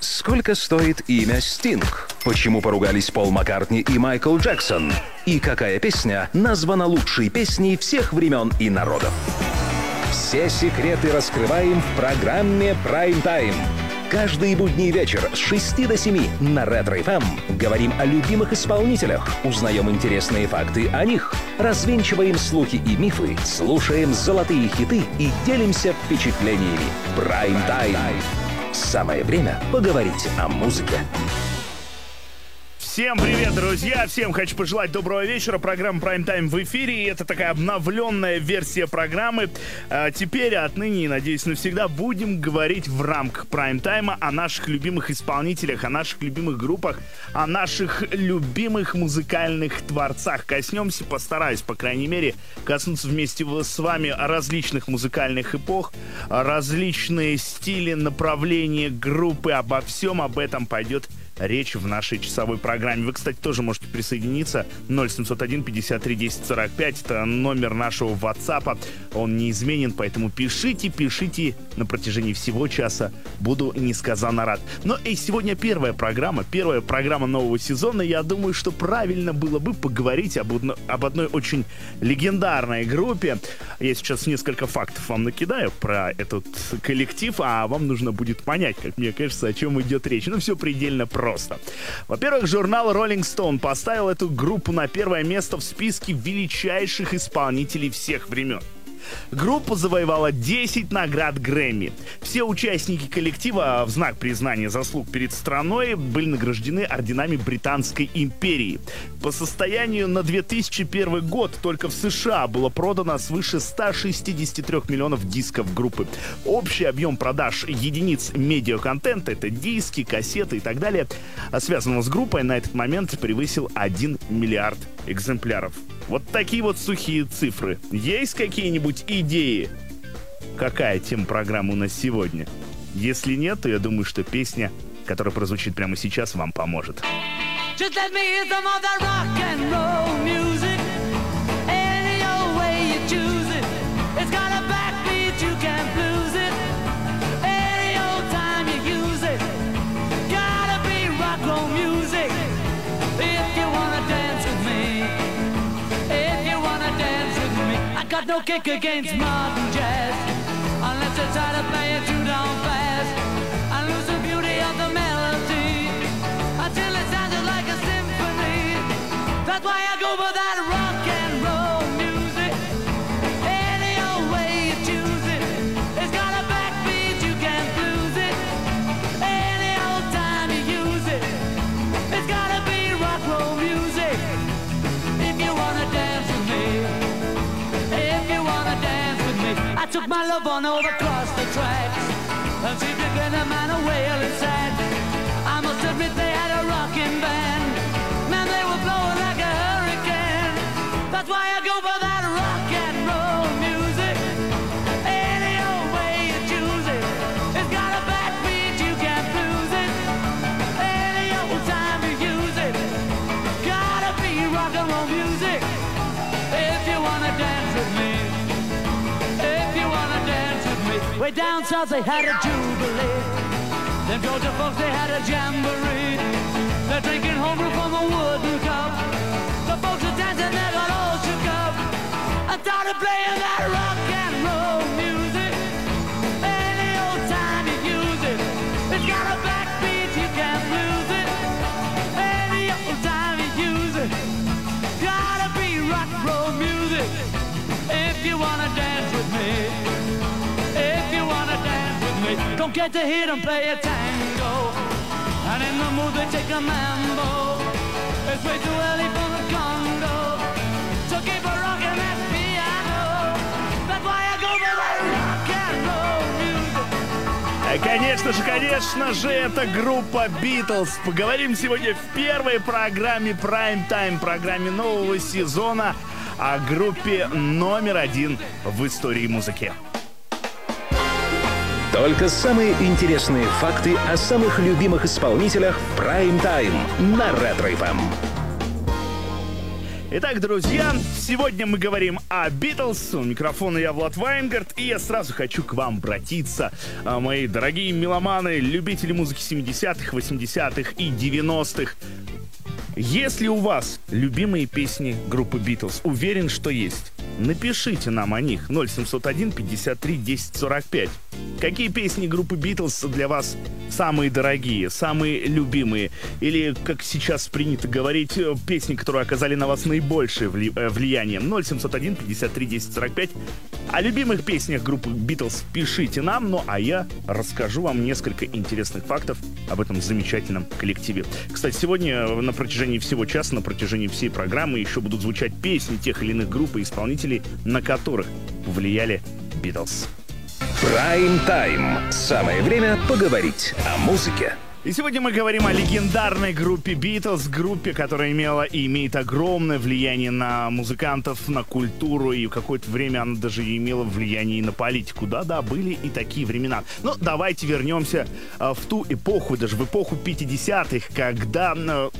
Сколько стоит имя Стинг? Почему поругались Пол Маккартни и Майкл Джексон? И какая песня названа лучшей песней всех времен и народов? Все секреты раскрываем в программе Prime Time. Каждый будний вечер с 6 до 7 на Ретро FM говорим о любимых исполнителях, узнаем интересные факты о них, развенчиваем слухи и мифы, слушаем золотые хиты и делимся впечатлениями. Prime Time. Самое время поговорить о музыке. Всем привет, друзья! Всем хочу пожелать доброго вечера. Программа Prime Time в эфире. И это такая обновленная версия программы. Теперь, отныне и, надеюсь, навсегда будем говорить в рамках Prime Time о наших любимых исполнителях, о наших любимых группах, о наших любимых музыкальных творцах. Коснемся, постараюсь, по крайней мере, коснуться вместе с вами различных музыкальных эпох, различные стили, направления, группы. Обо всем об этом пойдет речь в нашей часовой программе. Вы, кстати, тоже можете присоединиться. 0701 53 10 45. Это номер нашего WhatsApp. Он неизменен, поэтому пишите на протяжении всего часа. Буду несказанно рад. Но и сегодня первая программа нового сезона. Я думаю, что правильно было бы поговорить об одной очень легендарной группе. Я сейчас несколько фактов вам накидаю про этот коллектив, а вам нужно будет понять, как мне кажется, о чем идет речь. Ну, все предельно просто. Во-первых, журнал Rolling Stone поставил эту группу на первое место в списке величайших исполнителей всех времен. Группа завоевала 10 наград Грэмми. Все участники коллектива в знак признания заслуг перед страной были награждены орденами Британской империи. По состоянию на 2001 год только в США было продано свыше 163 миллионов дисков группы. Общий объем продаж единиц медиаконтента, это диски, кассеты и так далее, связанного с группой, на этот момент превысил 1 миллиард экземпляров. Вот такие вот сухие цифры. Есть какие-нибудь идеи? Какая тема программы у нас сегодня? Если нет, то я думаю, что песня, которая прозвучит прямо сейчас, вам поможет. Got no kick against modern jazz unless you try to play it too down fast and lose the beauty of the melody until it sounds like a symphony. That's why I go for that rock and roll music. Any old way you choose it, it's got a backbeat, you can't lose it. Any old time you use it, it's gotta be rock roll music. If you wanna dance with me, I took my love on over across the tracks and she began a man a wailing sad. I must admit they had a rocking band. Man, they were blowing like a hurricane. That's why I go for that rock and roll music. Any old way you choose it, it's got a backbeat, you can't lose it. Any old time you use it, gotta be rock and roll music. If you wanna dance with me, way down south they had a jubilee. Them Georgia folks they had a jamboree. They're drinking homebrew from a wooden cup. The folks are dancing, they got all shook up and started playing that rock and roll music. Any old time you use it, it's got a backbeat, you can't lose it. Any old time you use it, gotta be rock and roll music. If you wanna dance with me, don't get to hear them play a tango, and in the mood they take a mambo. It's way too early for the Congo, so keep a rockin' that piano. That's why I go for that rock and roll music. Конечно же, это группа Beatles. Поговорим сегодня в первой программе Prime Time, программе нового сезона, о группе номер 1 в истории музыки. Только самые интересные факты о самых любимых исполнителях в Prime Time на Ретро FM. Итак, друзья, сегодня мы говорим о Битлз. У микрофона я, Влад Вайнгард, и я сразу хочу к вам обратиться, мои дорогие меломаны, любители музыки 70-х, 80-х и 90-х. Если у вас любимые песни группы Битлз, уверен, что есть, напишите нам о них 0701 53 10 45. Какие песни группы Битлз для вас самые дорогие, самые любимые? Или, как сейчас принято говорить, песни, которые оказали на вас наибольшее влияние? 0701 53 10 45. О любимых песнях группы Битлз пишите нам, ну а я расскажу вам несколько интересных фактов об этом замечательном коллективе. Кстати, сегодня на протяжении всего часа, на протяжении всей программы еще будут звучать песни тех или иных групп и исполнителей, на которых повлияли Битлз. Прайм-тайм. Самое время поговорить о музыке. И сегодня мы говорим о легендарной группе Битлз, группе, которая имела и имеет огромное влияние на музыкантов, на культуру, и в какое-то время она даже имела влияние и на политику. Да-да, были и такие времена. Но давайте вернемся в ту эпоху, даже в эпоху 50-х, когда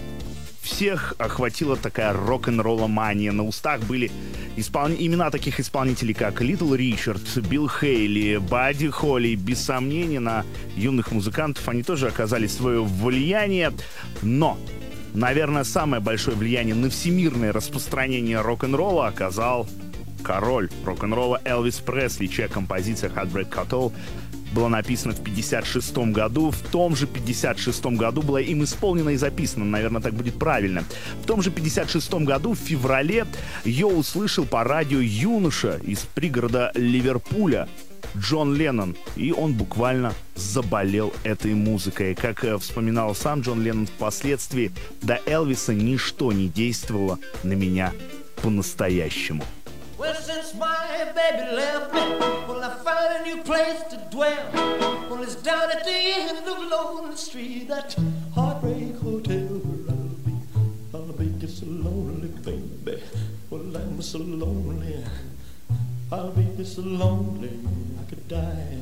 всех охватила такая рок-н-ролла-мания. На устах были имена таких исполнителей, как Литл Ричард, Билл Хейли, Бадди Холли. Без сомнения, на юных музыкантов они тоже оказали свое влияние. Но, наверное, самое большое влияние на всемирное распространение рок-н-ролла оказал король рок-н-ролла Элвис Пресли, чья композиция «Heartbreak Hotel» была написана в 1956 году. В том же 1956 году была им исполнена и записана, наверное, так будет правильно. В том же 1956 году, в феврале, ее услышал по радио юноша из пригорода Ливерпуля Джон Леннон, и он буквально заболел этой музыкой. Как вспоминал сам Джон Леннон впоследствии, до Элвиса ничто не действовало на меня по-настоящему. Well, since my baby left me, well, I found a new place to dwell. Well, it's down at the end of Lonely Street, that Heartbreak Hotel where I'll be just so lonely, baby. Well, I'm so lonely, I'll be just so lonely, I could die.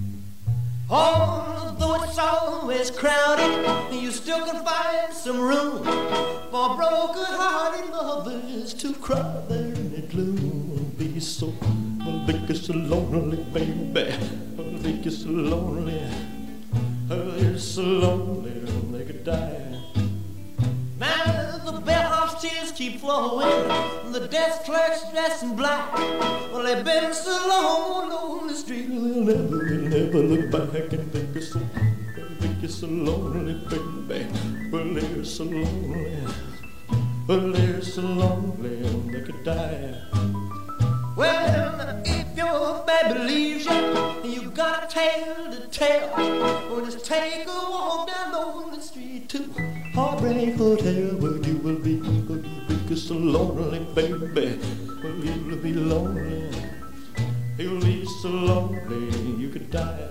Although it's always crowded, you still can find some room for broken-hearted lovers to cry there in the gloom. Be so, well, be so lonely, baby. Well, be so lonely, you're so lonely, they could die. Now the bellhop's tears keep flowing, the desk clerk's dressed in black. Well, they've been so long on the street, they'll never look back and think you're so lonely, baby. Well, they're so lonely, well, they're so lonely, they could die. Well, if your baby leaves you, you got a tale to tell. Well, just take a walk down Lonely Street to Heartbreak Hotel, where you will be so lonely, baby. Well, you'll be lonely, you'll be so lonely, you could die.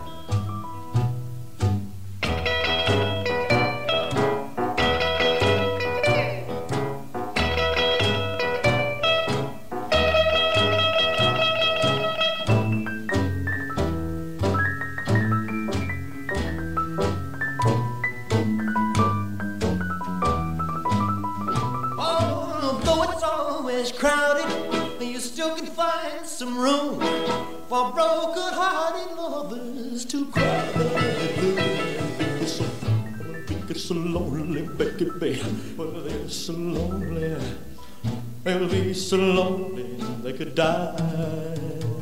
Crowded, you still can find some room for broken-hearted lovers to cry. Be so lonely, baby. Well, they're so lonely. They'll be so lonely they could die.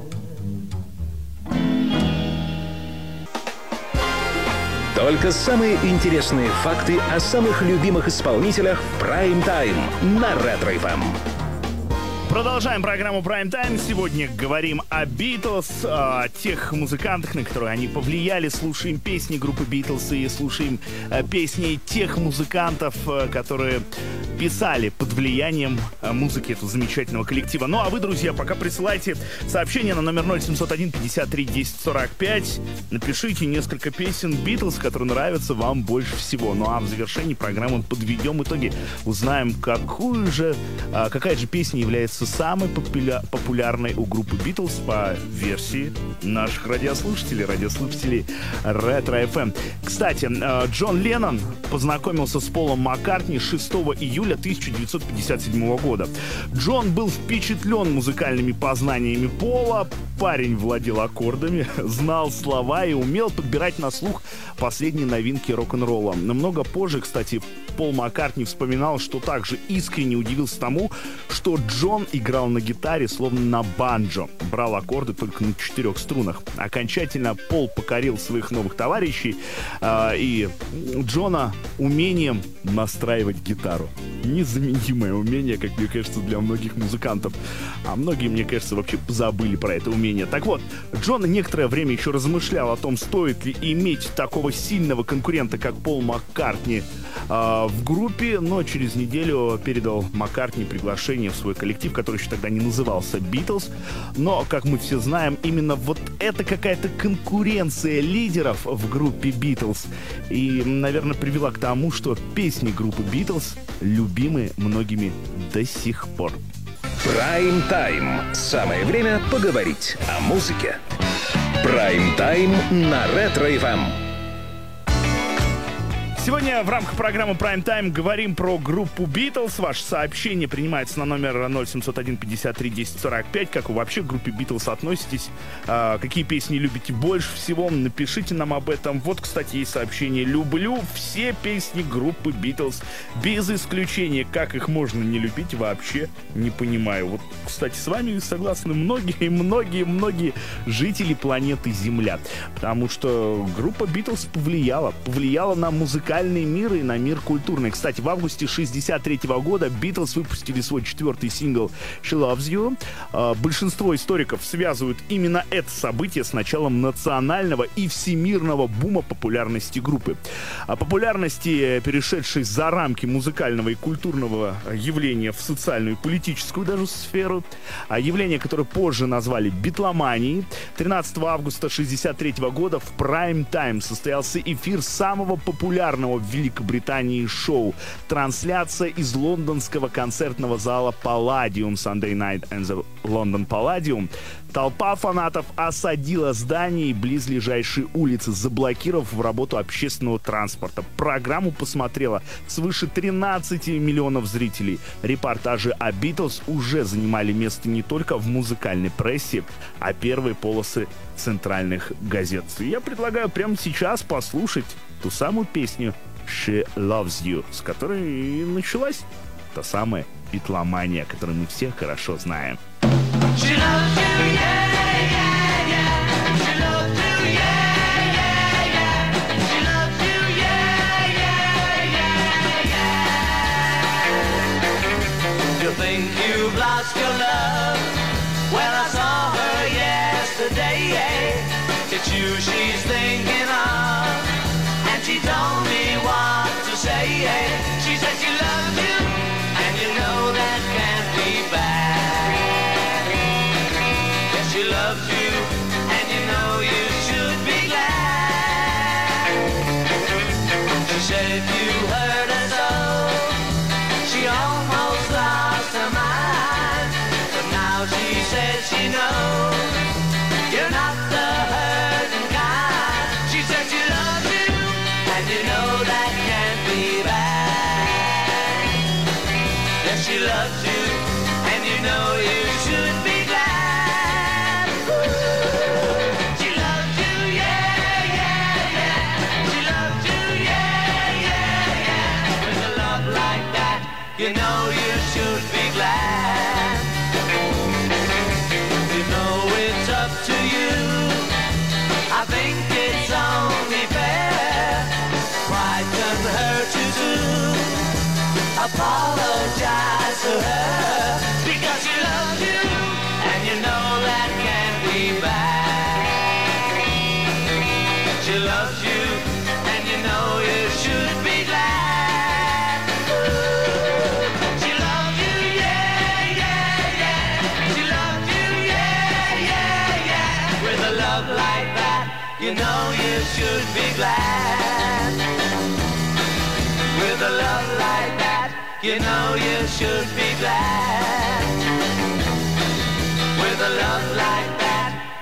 Только самые интересные факты о самых любимых исполнителях в прайм-тайм на Ретро-ФМ. Продолжаем программу Prime Time. Сегодня говорим о Битлз, о тех музыкантах, на которые они повлияли. Слушаем песни группы Битлз и слушаем песни тех музыкантов, которые писали под влиянием музыки этого замечательного коллектива. Ну а вы, друзья, пока присылайте сообщение на номер 0701 53 10 45. Напишите несколько песен Битлз, которые нравятся вам больше всего. Ну а в завершении программы подведем итоги. Узнаем, какая же песня является является самой популярной у группы Beatles по версии наших радиослушателей Ретро FM. Кстати, Джон Леннон познакомился с Полом Маккартни 6 июля 1957 года. Джон был впечатлен музыкальными познаниями Пола. Парень владел аккордами, знал слова и умел подбирать на слух последние новинки рок-н-ролла. Намного позже, кстати, Пол Маккартни вспоминал, что также искренне удивился тому, что Джон играл на гитаре, словно на банджо. Брал аккорды только на 4 струнах. Окончательно Пол покорил своих новых товарищей и Джона умением настраивать гитару. Незаменимое умение, как мне кажется, для многих музыкантов. А многие, мне кажется, вообще забыли про это умение. Так вот, Джон некоторое время еще размышлял о том, стоит ли иметь такого сильного конкурента, как Пол Маккартни в группе, но через неделю передал Маккартни приглашение в свой коллектив, который еще тогда не назывался Beatles. Но, как мы все знаем, именно вот это какая-то конкуренция лидеров в группе Beatles и, наверное, привела к тому, что песни группы Beatles любимы многими до сих пор. Прайм-тайм. Самое время поговорить о музыке. Прайм-тайм на Ретро-ФМ. Сегодня в рамках программы Prime Time говорим про группу Beatles. Ваше сообщение принимается на номер 0701-53-1045. Как вы вообще к группе Beatles относитесь? Какие песни любите больше всего? Напишите нам об этом. Вот, кстати, есть сообщение. Люблю все песни группы Beatles. Без исключения. Как их можно не любить, вообще не понимаю. Вот, кстати, с вами согласны многие жители планеты Земля. Потому что группа Beatles повлияла на музыкальный мир и на мир культурный. Кстати, в августе 1963 года Beatles выпустили свой 4-й сингл «She Loves You». Большинство историков связывают именно это событие с началом национального и всемирного бума популярности группы. Популярности, перешедшей за рамки музыкального и культурного явления в социальную и политическую даже сферу. Явление, которое позже назвали битломанией. 13 августа 1963 года в Prime Time состоялся эфир самого популярного в Великобритании шоу. Трансляция из лондонского концертного зала Palladium, Sunday Night and the London Palladium. Толпа фанатов осадила здание и близлежащие улицы, заблокировав работу общественного транспорта. Программу посмотрело свыше 13 миллионов зрителей. Репортажи о Beatles уже занимали место не только в музыкальной прессе, а первые полосы центральных газет. И я предлагаю прямо сейчас послушать ту самую песню «She Loves You», с которой и началась та самая битломания, которую мы все хорошо знаем. She loves you, yeah, yeah, yeah. She loves you, yeah, yeah, yeah. She loves you, yeah, yeah, yeah, yeah. You think you've lost your love? Well, I saw her yesterday. It's you she's thinking of, and she told me what to say. She said she loves you, and you know that can't be bad. She loves you, and you know you should be glad. She said if you hurt her so, she almost lost her mind. But now she says she knows you're not the hurting kind. She said she loves you, and you know that can't be bad. Yes, she loves you, and you know you should be glad. You know you should be glad. You know it's up to you. I think it's only fair. Pride can hurt you too. Apologize to her, because she loves you, and you know that can't be bad. She loves you, and you know you should be glad. Like that, you know you should be glad. With a love like that, you know you should be glad.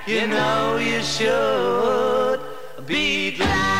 You know you should be glad.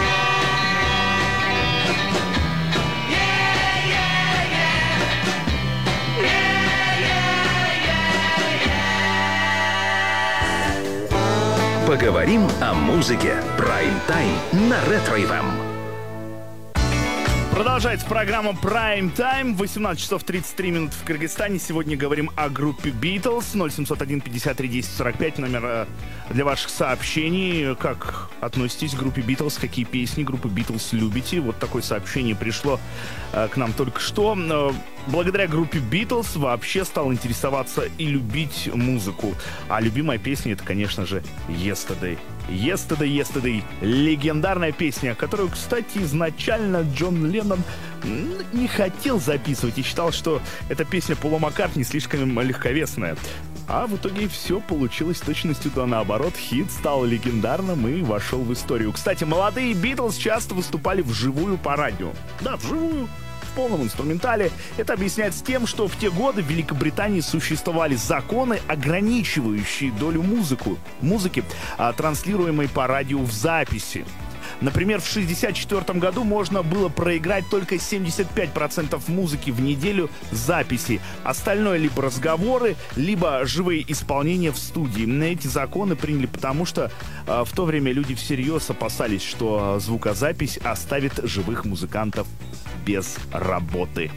Поговорим о музыке. Прайм-тайм на Ретро-ФМ. Продолжается программа Prime Time. 18 часов 33 минут в Кыргызстане. Сегодня говорим о группе Beatles. 0701 53 10 45. Номер для ваших сообщений. Как относитесь к группе Beatles? Какие песни группы Beatles любите? Вот такое сообщение пришло к нам только что. Благодаря группе Beatles вообще стал интересоваться и любить музыку. А любимая песня — это, конечно же, Yesterday. Yesterday, Yesterday. Легендарная песня, которую, кстати, изначально Джон Леннон не хотел записывать и считал, что эта песня Пола Маккартни слишком легковесная. А в итоге все получилось с точностью до наоборот. Хит стал легендарным и вошел в историю. Кстати, молодые Beatles часто выступали вживую по радио. Да, вживую. В полном инструментале. Это объясняется тем, что в те годы в Великобритании существовали законы, ограничивающие долю музыки, транслируемой по радио в записи. Например, в 1964 году можно было проиграть только 75% музыки в неделю записи. Остальное либо разговоры, либо живые исполнения в студии. Эти законы приняли потому, что в то время люди всерьез опасались, что звукозапись оставит живых музыкантов без работы.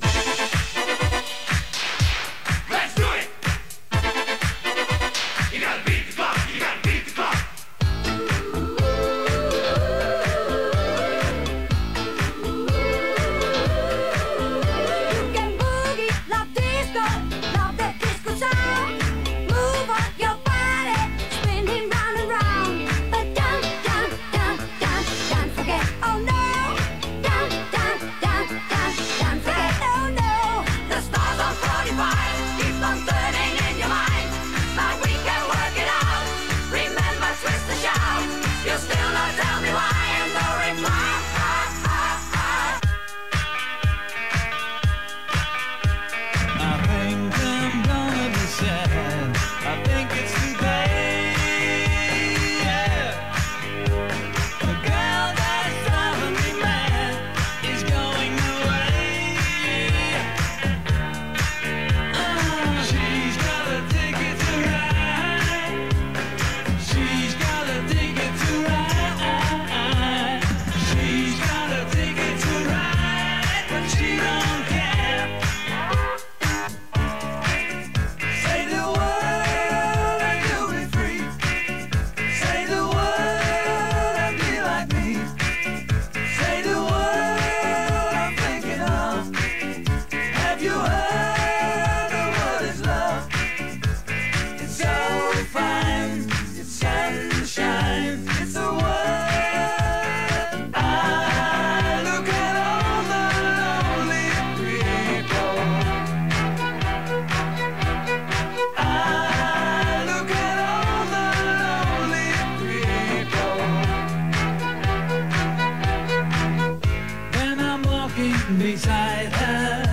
Beside her,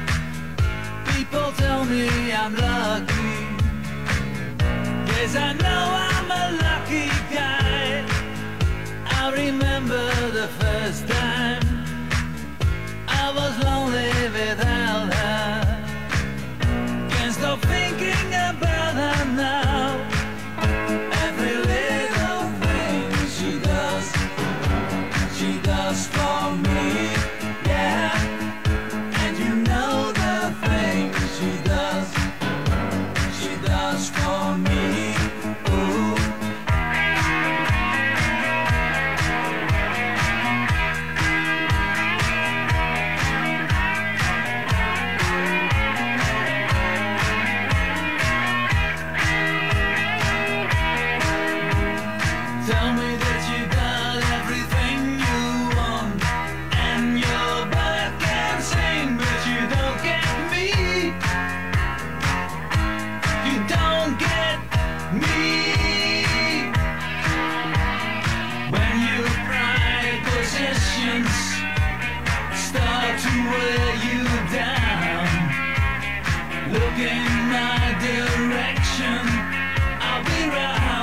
people tell me I'm lucky. Yes, I know I'm a lucky guy. I remember the first time I was lonely without her. Can't stop thinking about her now. Every little thing she does for me. Yeah, and you know the things she does for me. Ooh. Tell me that you got everything you want, and you're back and sing, but you don't get me. You don't get me. When your pride possessions start to wear you down, look in my direction, I'll be right.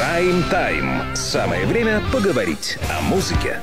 Прайм-тайм. Самое время поговорить о музыке.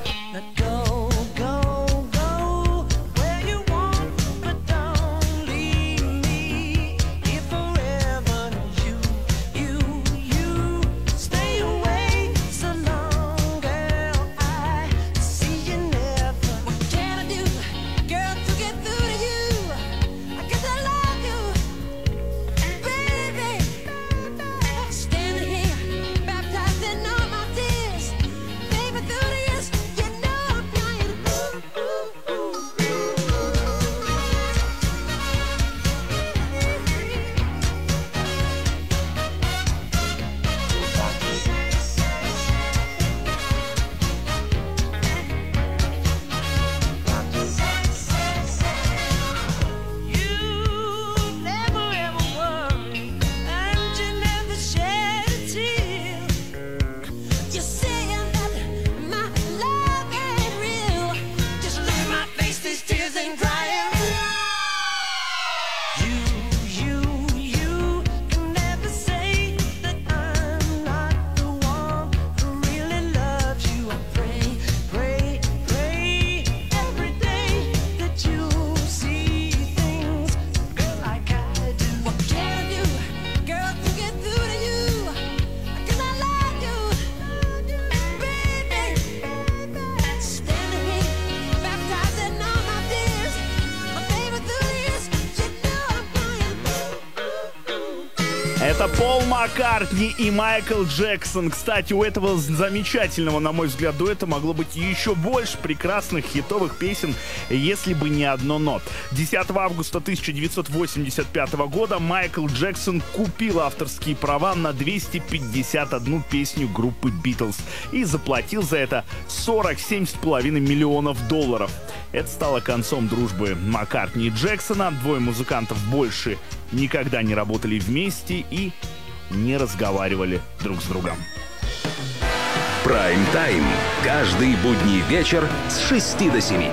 Это Пол Маккартни и Майкл Джексон. Кстати, у этого замечательного, на мой взгляд, дуэта могло быть еще больше прекрасных хитовых песен, если бы не одно «но». 10 августа 1985 года Майкл Джексон купил авторские права на 251 песню группы Битлз и заплатил за это $47,5 миллионов. Это стало концом дружбы Маккартни и Джексона. Двое музыкантов больше никогда не работали вместе и не разговаривали друг с другом. Прайм-тайм. Каждый будний вечер с 6 до 7.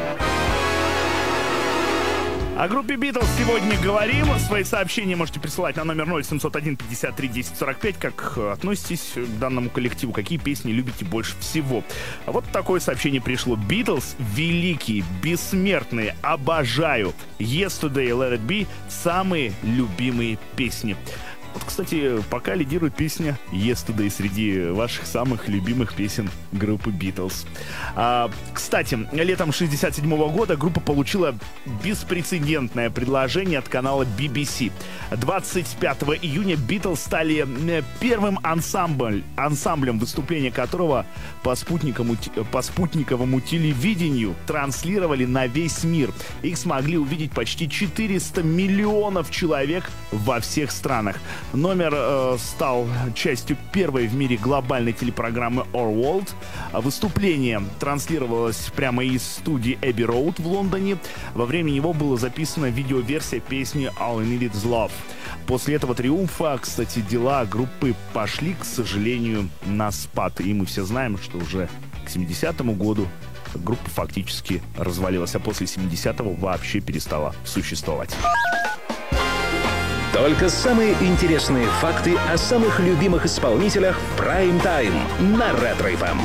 О группе Битлз сегодня говорим. Свои сообщения можете присылать на номер 0801-53-10-45. Как относитесь к данному коллективу? Какие песни любите больше всего? Вот такое сообщение пришло. Битлз великие, бессмертные, обожаю. Yesterday, Let It Be — самые любимые песни. Вот, кстати, пока лидирует песня Yesterday среди ваших самых любимых песен группы Битлз. Кстати, летом 1967 года группа получила беспрецедентное предложение от канала BBC. 25 июня Битлз стали первым ансамблем, выступления которого по спутниковому телевидению транслировали на весь мир. Их смогли увидеть почти 400 миллионов человек во всех странах. Номер стал частью первой в мире глобальной телепрограммы Our World. Выступление транслировалось прямо из студии Abbey Road в Лондоне. Во время него была записана видеоверсия песни All I Need Is Love. После этого триумфа, кстати, дела группы пошли, к сожалению, на спад. И мы все знаем, что уже к 70-му году группа фактически развалилась, а после 70-го вообще перестала существовать. Только самые интересные факты о самых любимых исполнителях в Прайм-тайм на Ретро-ФМ.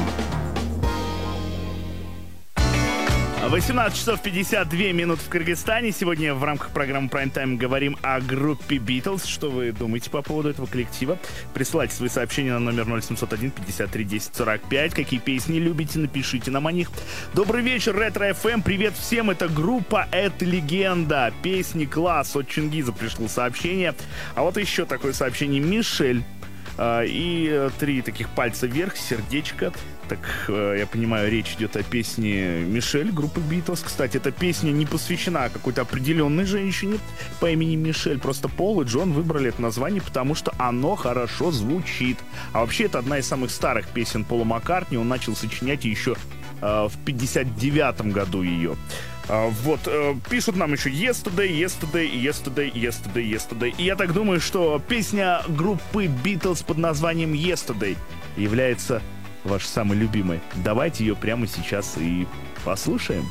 18 часов 52 минут в Кыргызстане. Сегодня в рамках программы Prime Time говорим о группе Beatles. Что вы думаете по поводу этого коллектива? Присылайте свои сообщения на номер 0701-53-10-45. Какие песни любите, напишите нам о них. Добрый вечер, Ретро-ФМ. Привет всем. Это группа «Это легенда». Песни класс. От Чингиза пришло сообщение. А вот еще такое сообщение. Мишель. И 3 таких пальца вверх, сердечко. Так, я понимаю, речь идет о песне «Мишель» группы Beatles. Кстати, эта песня не посвящена какой-то определенной женщине по имени Мишель. Просто Пол и Джон выбрали это название, потому что оно хорошо звучит. А вообще, это одна из самых старых песен Пола Маккартни. Он начал сочинять еще в 59-м году ее. Вот, пишут нам еще Yesterday, Yesterday, Yesterday, Yesterday, Yesterday. И я так думаю, что песня группы Beatles под названием Yesterday является вашей самой любимой. Давайте ее прямо сейчас и послушаем.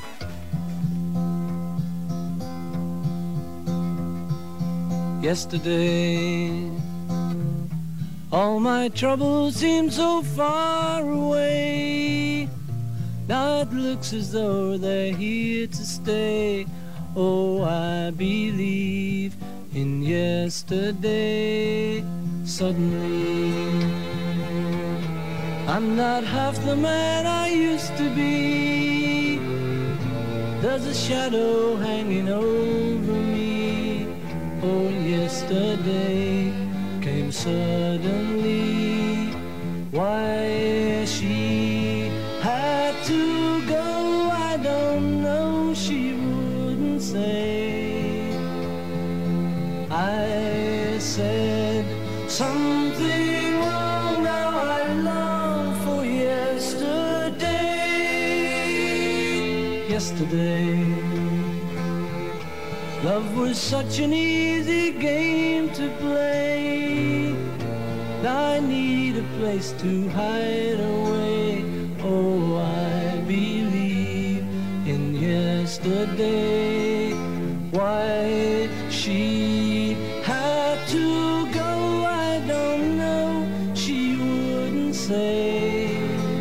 Yesterday All my troubles seem so far away. Now it looks as though they're here to stay. Oh, I believe in yesterday. Suddenly, I'm not half the man I used to be. There's a shadow hanging over me. Oh, yesterday came suddenly. Why she had to go, I don't know, she wouldn't say. I said something wrong, now I long for yesterday. Yesterday, love was such an easy game to play. Now I need a place to hide away. Oh, I believe in yesterday. Why she had to go, I don't know, she wouldn't say.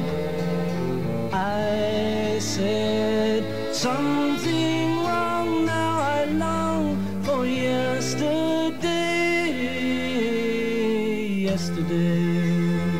I said something wrong, now I long for yesterday. Yesterday,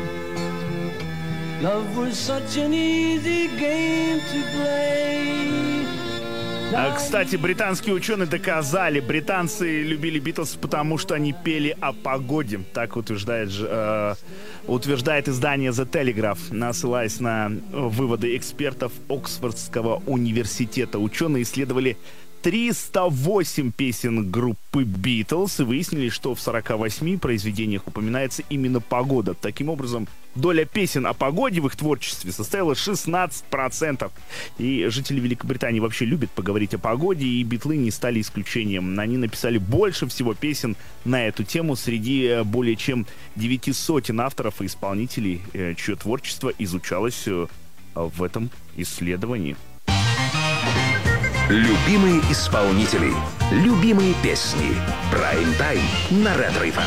love was such an easy game to play. Кстати, британские ученые доказали, британцы любили Битлз, потому что они пели о погоде. Так утверждает издание The Telegraph, ссылаясь на выводы экспертов Оксфордского университета. Ученые исследовали 308 песен группы Битлз и выяснили, что в 48 произведениях упоминается именно погода. Таким образом, доля песен о погоде в их творчестве составила 16%. И жители Великобритании вообще любят поговорить о погоде, и битлы не стали исключением. Они написали больше всего песен на эту тему среди более чем 900 авторов и исполнителей, чье творчество изучалось в этом исследовании. Любимые исполнители, любимые песни. Прайм-тайм на Ретро-ФМ.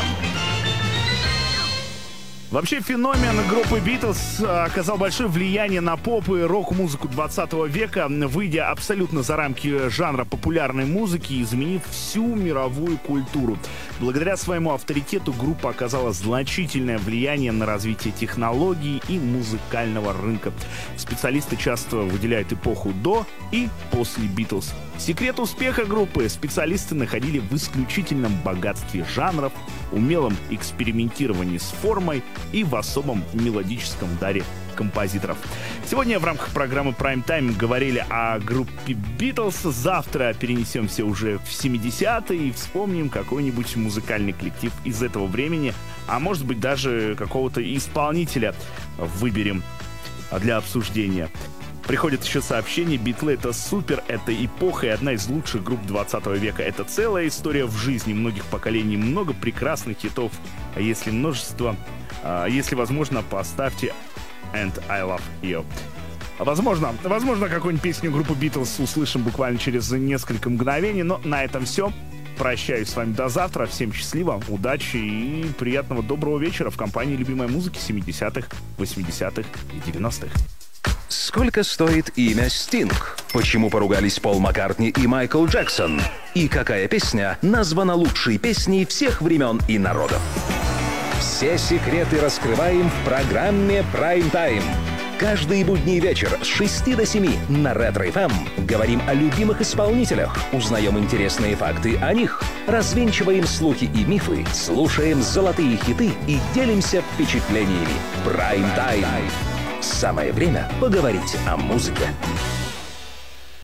Вообще феномен группы Битлз оказал большое влияние на поп и рок-музыку 20 века, выйдя абсолютно за рамки жанра популярной музыки и изменив всю мировую культуру. Благодаря своему авторитету группа оказала значительное влияние на развитие технологий и музыкального рынка. Специалисты часто выделяют эпоху до и после Битлз. Секрет успеха группы специалисты находили в исключительном богатстве жанров, умелом экспериментировании с формой и в особом мелодическом даре композиторов. Сегодня в рамках программы Prime Time говорили о группе Битлз. Завтра перенесемся уже в 70-е и вспомним какой-нибудь музыкальный коллектив из этого времени, а может быть даже какого-то исполнителя выберем для обсуждения. Приходит еще сообщение: Битлы — это супер, это эпоха и одна из лучших групп 20 века. Это целая история в жизни многих поколений, много прекрасных хитов. А если множество, если возможно, поставьте And I Love You. Возможно, какую-нибудь песню группы Битлз услышим буквально через несколько мгновений, но на этом все. Прощаюсь с вами до завтра. Всем счастливо, удачи и приятного доброго вечера в компании любимой музыки 70-х, 80-х и 90-х. Сколько стоит имя Стинг? Почему поругались Пол Маккартни и Майкл Джексон? И какая песня названа лучшей песней всех времен и народов? Все секреты раскрываем в программе Prime Time. Каждый будний вечер с 6 до 7 на Ретро-ФМ говорим о любимых исполнителях, узнаем интересные факты о них, развенчиваем слухи и мифы, слушаем золотые хиты и делимся впечатлениями. Prime Time. Самое время поговорить о музыке.